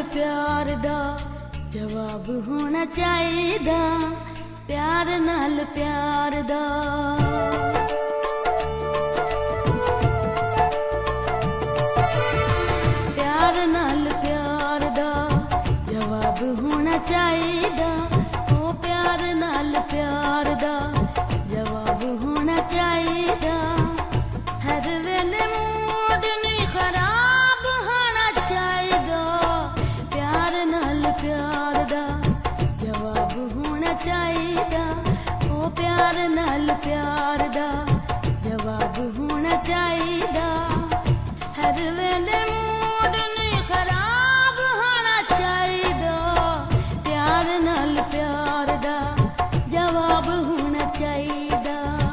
प्यार दा जवाब होना चाहिदा, प्यार नाल प्यार दा। प्यार नाल प्यार दा जवाब होना चाहिदा, ओ प्यार नाल प्यार दा जवाब होना चाहिदा। हर वेले मूड नहीं खराब होना चाहिदा, प्यार नाल प्यार दा जवाब होना चाहिदा, ओ प्यार नाल प्यार दा जवाब होना चाहिदा। हर वेले मूड नहीं खराब होना चाहिदा, प्यार नाल प्यार दा जवाब होना चाहिदा।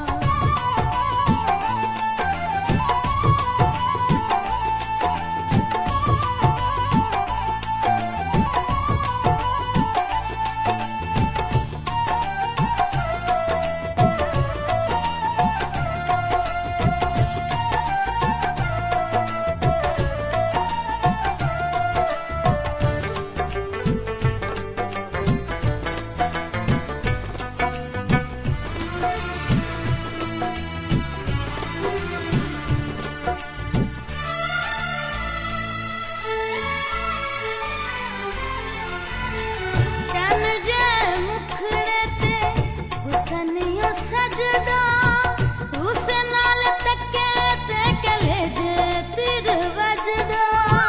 सजदा उस नाल तके ते कलेजे तिर वजदा,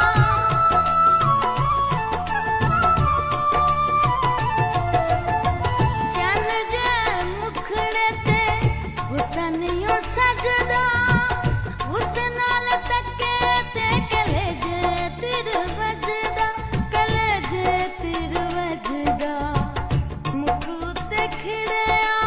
चन जे मुखड़े ते हुसनियो सजदा, उस नाल तके ते कलेजे तिर वजदा, कलेजे तिर वजदा। मुख उत्ते खिड़े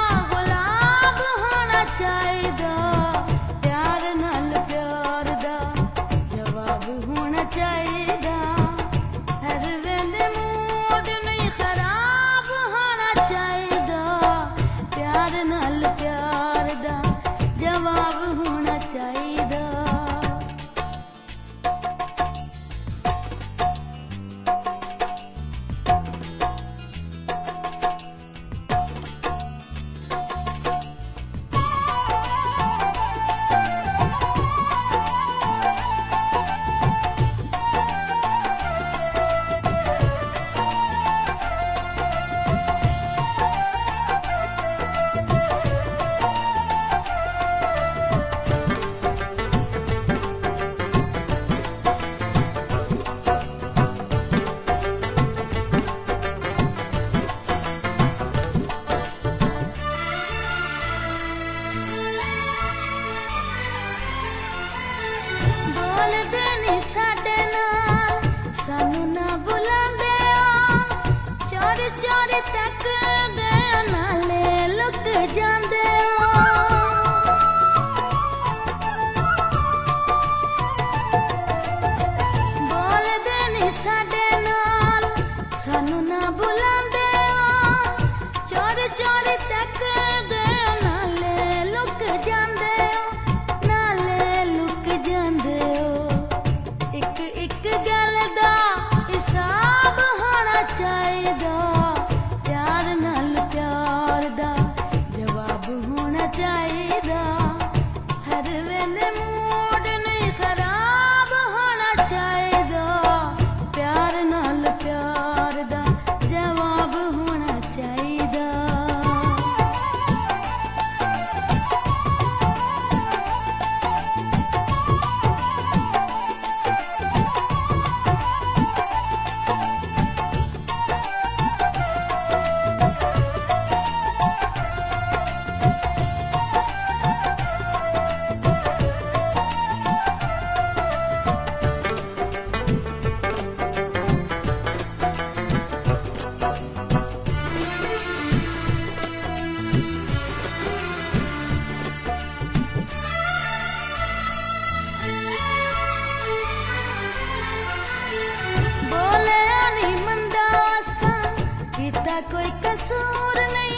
चाहिदा, प्यार नाल प्यार दा जवाब होना चाहिदा। हर वेले मूड नहीं खराब होना चाहिदा, प्यार नाल प्यार दा जवाब होना चाहिदा। बोलदे नी साडे नाल सानू ना बुलांदे ओ, चोरी चोरी तकदे नाले लुक जांदे ओ। बोलदे नी साडे नाल सानू ना बुलांदे ओ, चोरी चोरी तकदे नाले लुक जांदे ओ, नाले लुक जांदे ओ। एक गल दा हिसाब होना चाहिदा, प्यार नाल प्यार दा जवाब होना चाहिदा। हर वेले मूड नहीं खराब होना चाहिदा, प्यार नाल प्यार दा जवाब होना चाहिदा। कोई कसूर नहीं।